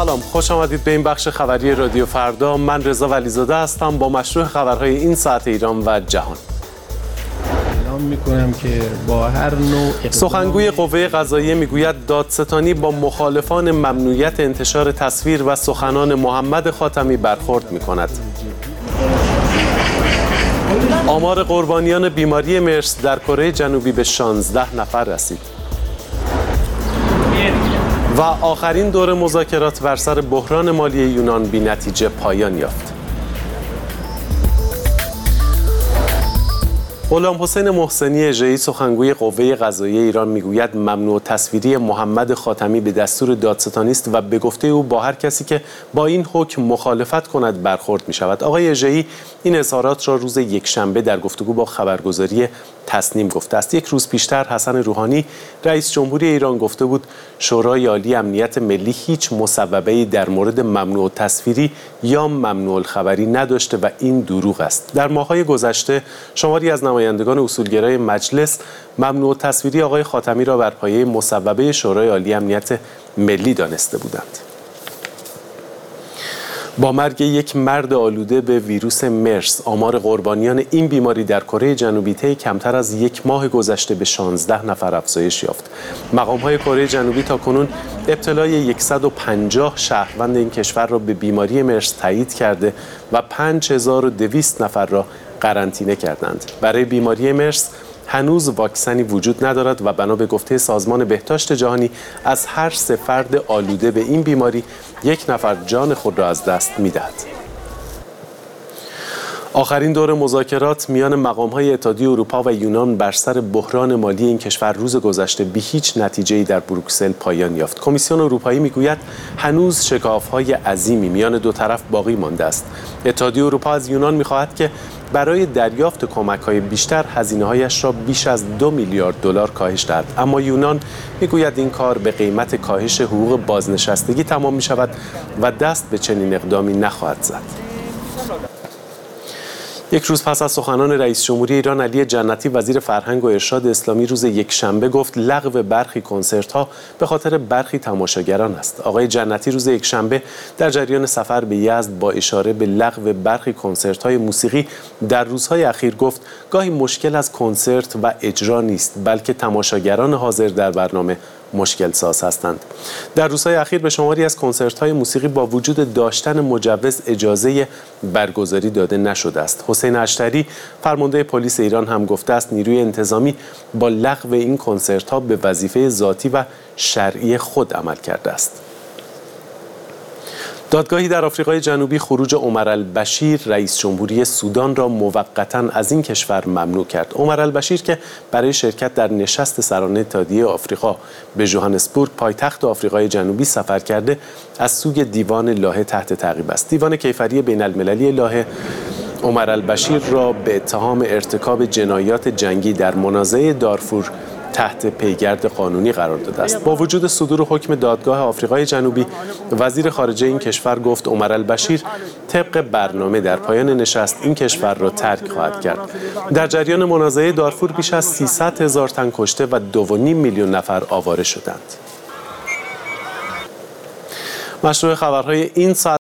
سلام، خوش آمدید به این بخش خبری رادیو فردا. من رضا ولیزاده هستم با مشروع خبرهای این ساعت ایران و جهان. اعلام می‌کنم که با هر نوع سخنگوی قوه قضاییه میگوید دادستانی با مخالفان ممنوعیت انتشار تصویر و سخنان محمد خاتمی برخورد می‌کند. آمار قربانیان بیماری مرس در کره جنوبی به 16 نفر رسید. و آخرین دور مذاکرات بر سر بحران مالی یونان بی نتیجه پایان یافت. غلام حسین محسنی اژه‌ای سخنگوی قوه قضاییه ایران میگوید ممنوع تصویری محمد خاتمی به دستور دادستانی است و به گفته او با هر کسی که با این حکم مخالفت کند برخورد می شود. آقای اژه‌ای این اظهارات را روز یکشنبه در گفتگو با خبرگزاری تصنیم گفته است. یک روز پیشتر حسن روحانی رئیس جمهوری ایران گفته بود شورای عالی امنیت ملی هیچ مصوبه‌ای در مورد ممنوع تصویری یا ممنوع الخبری نداشته و این دروغ است. در ماه‌های گذشته شماری از نمایندگان اصولگرای مجلس ممنوع تصویری آقای خاتمی را بر پایه مصوبه شورای عالی امنیت ملی دانسته بودند. با مرگ یک مرد آلوده به ویروس مرس، آمار قربانیان این بیماری در کره جنوبی طی کمتر از یک ماه گذشته به 16 نفر افزایش یافت. مقام‌های کره جنوبی تاکنون ابتلای 150 شهروند این کشور را به بیماری مرس تایید کرده و 5200 نفر را قرنطینه کردند. برای بیماری مرس هنوز واکسنی وجود ندارد و بنا به گفته سازمان بهداشت جهانی از هر 3 فرد آلوده به این بیماری 1 نفر جان خود را از دست می‌دهد. آخرین دور مذاکرات میان مقام‌های اتحادیه اروپا و یونان بر سر بحران مالی این کشور روز گذشته بی هیچ نتیجه‌ای در بروکسل پایان یافت. کمیسیون اروپایی میگوید هنوز شکاف‌های عظیمی میان دو طرف باقی مانده است. اتحادیه اروپا از یونان می‌خواهد که برای دریافت کمک‌های بیشتر هزینه‌هایش را بیش از 2 میلیارد دلار کاهش دهد، اما یونان میگوید این کار به قیمت کاهش حقوق بازنشستگی تمام می‌شود و دست به چنین اقدامی نخواهد زد. یک روز پس از سخنان رئیس جمهوری ایران علی جنتی، وزیر فرهنگ و ارشاد اسلامی روز یکشنبه گفت لغو برخی کنسرت‌ها به خاطر برخی تماشاگران است. آقای جنتی روز یکشنبه در جریان سفر به یزد با اشاره به لغو برخی کنسرت‌های موسیقی در روزهای اخیر گفت گاهی مشکل از کنسرت و اجرا نیست، بلکه تماشاگران حاضر در برنامه مشکل ساز هستند. در روزهای اخیر به شماری از کنسرت‌های موسیقی با وجود داشتن مجوز اجازه برگزاری داده نشده است. حسین اشتری فرمانده پلیس ایران هم گفته است نیروی انتظامی با لغو این کنسرت‌ها به وظیفه ذاتی و شرعی خود عمل کرده است. دادگاهی در آفریقای جنوبی خروج عمر البشیر رئیس جمهوری سودان را موقتاً از این کشور ممنوع کرد. عمر البشیر که برای شرکت در نشست سرانه اتحادیه آفریقا به ژوهانسبورگ پایتخت آفریقای جنوبی سفر کرده از سوی دیوان لاهه تحت تعقیب است. دیوان کیفری بین المللی لاهه عمر البشیر را به اتهام ارتکاب جنایات جنگی در منازعه دارفور تحت پیگرد قانونی قرار داده است. با وجود صدور حکم دادگاه آفریقای جنوبی، وزیر خارجه این کشور گفت عمر البشیر طبق برنامه در پایان نشست این کشور را ترک خواهد کرد. در جریان منازعه دارفور بیش از 300,000 تن کشته و 2.5 میلیون نفر آواره شدند. مشروع خبرهای این ساعت